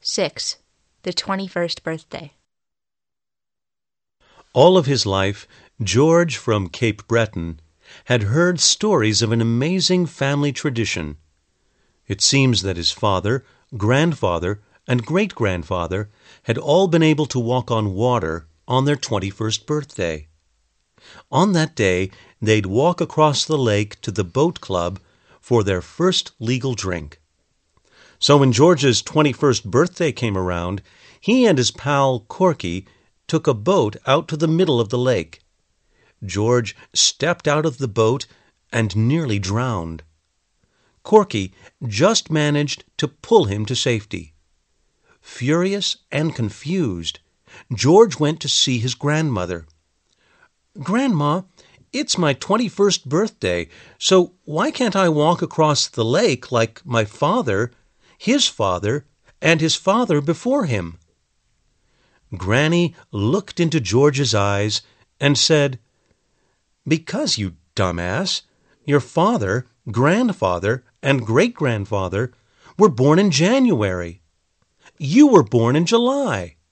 6. The 21st birthday. All of his life, George from Cape Breton had heard stories of an amazing family tradition. It seems that his father, grandfather, and great-grandfather had all been able to walk on water on their 21st birthday. On that day, they'd walk across the lake to the boat club for their first legal drink. So when George's 21st birthday came around, he and his pal Corky took a boat out to the middle of the lake. George stepped out of the boat and nearly drowned. Corky just managed to pull him to safety. Furious and confused, George went to see his grandmother. "Grandma, it's my 21st birthday, so why can't I walk across the lake like my father, his father, and his father before him?" Granny looked into George's eyes and said, "Because, you dumbass, your father, grandfather, and great-grandfather were born in January. You were born in July.